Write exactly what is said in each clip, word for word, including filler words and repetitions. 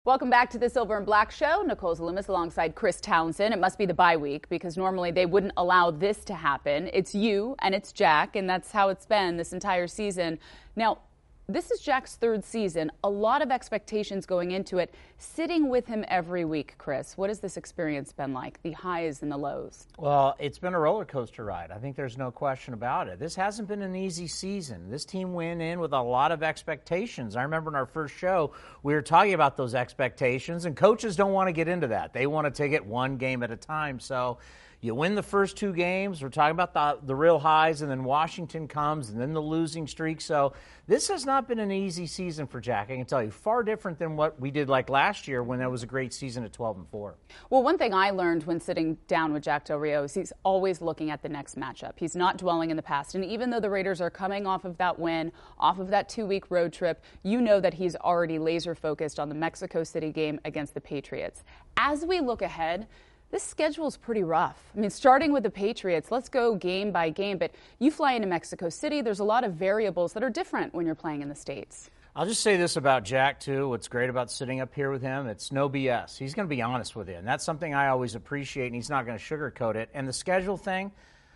Welcome back to the Silver and Black Show. Nicole Zalumis alongside Chris Townsend. It must be the bye week because normally they wouldn't allow this to happen. It's you and it's Jack, and that's how it's been this entire season. Now, this is Jack's third season. A lot of expectations going into it. Sitting with him every week, Chris, what has this experience been like? The highs and the lows? Well, it's been a roller coaster ride. I think there's no question about it. This hasn't been an easy season. This team went in with a lot of expectations. I remember in our first show, we were talking about those expectations, and coaches don't want to get into that. They want to take it one game at a time. So you win the first two games. We're talking about the, the real highs, and then Washington comes, and then the losing streak. So this has not been an easy season for Jack. I can tell you, far different than what we did like last year when that was a great season at twelve and four. Well, one thing I learned when sitting down with Jack Del Rio is he's always looking at the next matchup. He's not dwelling in the past. And even though the Raiders are coming off of that win, off of that two-week road trip, you know that he's already laser-focused on the Mexico City game against the Patriots. As we look ahead, this schedule is pretty rough. I mean, starting with the Patriots, let's go game by game. But you fly into Mexico City, there's a lot of variables that are different when you're playing in the States. I'll just say this about Jack, too. What's great about sitting up here with him, it's no B S. He's going to be honest with you, and that's something I always appreciate, and he's not going to sugarcoat it. And the schedule thing,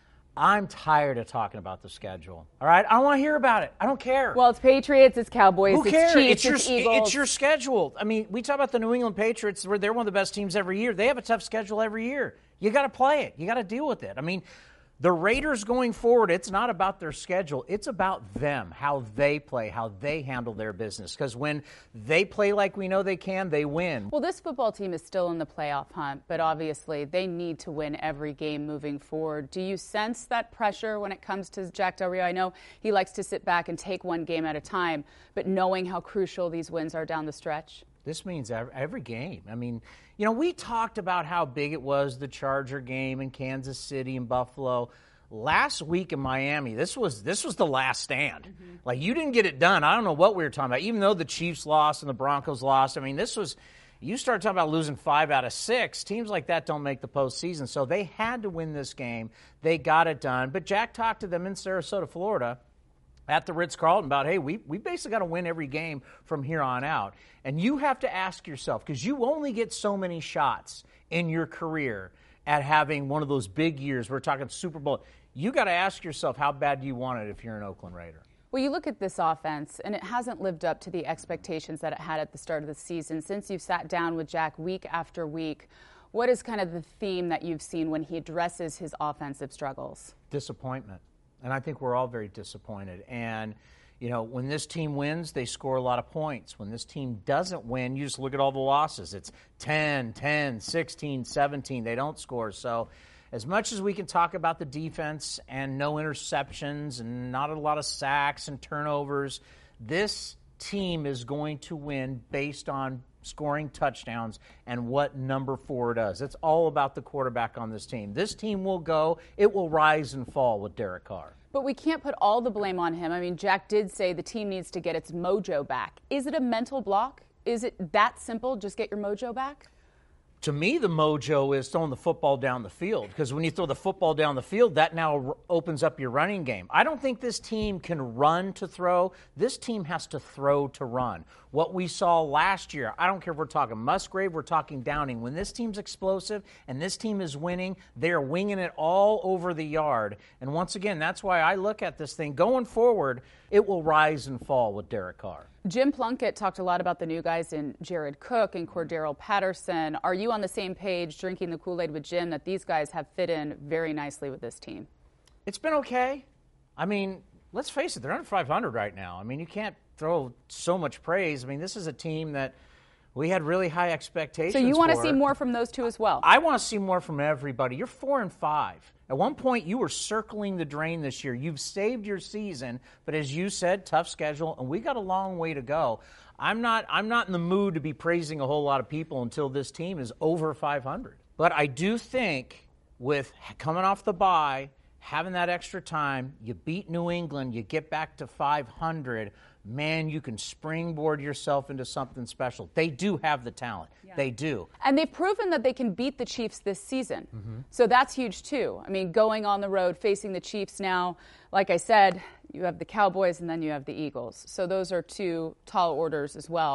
I'm tired of talking about the schedule. All right? I don't want to hear about it. I don't care. Well, it's Patriots, it's Cowboys, Who it's cares? Chiefs, it's your, it's Eagles. It's your schedule. I mean, we talk about the New England Patriots, where they're one of the best teams every year. They have a tough schedule every year. You got to play it. You got to deal with it. I mean, the Raiders going forward, it's not about their schedule. It's about them, how they play, how they handle their business. Because when they play like we know they can, they win. Well, this football team is still in the playoff hunt, but obviously they need to win every game moving forward. Do you sense that pressure when it comes to Jack Del Rio? I know he likes to sit back and take one game at a time, but knowing how crucial these wins are down the stretch? This means every, every game. I mean, you know, we talked about how big it was, the Charger game in Kansas City and Buffalo. Last week in Miami, this was this was the last stand. Mm-hmm. Like, you didn't get it done. I don't know what we were talking about. Even though the Chiefs lost and the Broncos lost, I mean, this was, you start talking about losing five out of six. Teams like that don't make the postseason. So they had to win this game. They got it done. But Jack talked to them in Sarasota, Florida, at the Ritz-Carlton about, hey, we we basically got to win every game from here on out. And you have to ask yourself, because you only get so many shots in your career at having one of those big years. We're talking Super Bowl. You got to ask yourself, how bad do you want it if you're an Oakland Raider? Well, you look at this offense, and it hasn't lived up to the expectations that it had at the start of the season. Since you've sat down with Jack week after week, what is kind of the theme that you've seen when he addresses his offensive struggles? Disappointment. And I think we're all very disappointed. And, you know, when this team wins, they score a lot of points. When this team doesn't win, you just look at all the losses. It's ten, ten, sixteen, seventeen. They don't score. So as much as we can talk about the defense and no interceptions and not a lot of sacks and turnovers, this team is going to win based on scoring touchdowns and what number four does. It's all about the quarterback on this team. This team will go, it will rise and fall with Derek Carr. But we can't put all the blame on him. I mean, Jack did say the team needs to get its mojo back. Is it a mental block? Is it that simple? Just get your mojo back? To me, the mojo is throwing the football down the field, because when you throw the football down the field, that now r- opens up your running game. I don't think this team can run to throw. This team has to throw to run. What we saw last year, I don't care if we're talking Musgrave, we're talking Downing. When this team's explosive and this team is winning, they're winging it all over the yard. And once again, that's why I look at this thing. Going forward, it will rise and fall with Derek Carr. Jim Plunkett talked a lot about the new guys in Jared Cook and Cordero Patterson. Are you on the same page, drinking the Kool-Aid with Jim, that these guys have fit in very nicely with this team? It's been okay. I mean, let's face it, they're under five hundred right now. I mean, you can't throw so much praise. I mean, this is a team that we had really high expectations for. So you want to see more from those two as well? I want to see more from everybody. You're four and five. At one point, you were circling the drain this year. You've saved your season, but as you said, tough schedule, and we got a long way to go. I'm not I'm not in the mood to be praising a whole lot of people until this team is over five hundred. But I do think with coming off the bye, having that extra time, you beat New England, you get back to five hundred, man, you can springboard yourself into something special. They do have the talent. Yeah. They do. And they've proven that they can beat the Chiefs this season. Mm-hmm. So that's huge, too. I mean, going on the road, facing the Chiefs now, like I said, you have the Cowboys and then you have the Eagles. So those are two tall orders as well.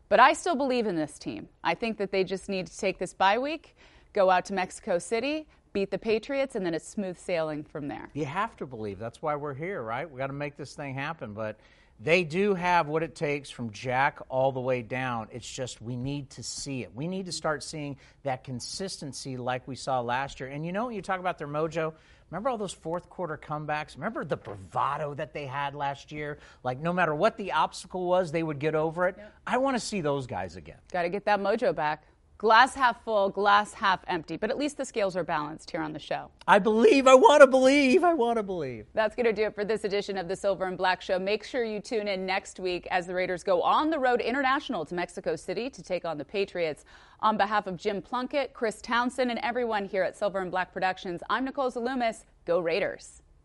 But I still believe in this team. I think that they just need to take this bye week, go out to Mexico City, beat the Patriots, and then it's smooth sailing from there. You have to believe. That's why we're here, right? We got to make this thing happen. But they do have what it takes from Jack all the way down. It's just we need to see it. We need to start seeing that consistency like we saw last year. And you know, when you talk about their mojo, remember all those fourth quarter comebacks? Remember the bravado that they had last year? Like no matter what the obstacle was, they would get over it. Yep. I want to see those guys again. Got to get that mojo back. Glass half full, glass half empty. But at least the scales are balanced here on the show. I believe. I want to believe. I want to believe. That's going to do it for this edition of the Silver and Black Show. Make sure you tune in next week as the Raiders go on the road international to Mexico City to take on the Patriots. On behalf of Jim Plunkett, Chris Townsend, and everyone here at Silver and Black Productions, I'm Nicole Zalumis. Go Raiders.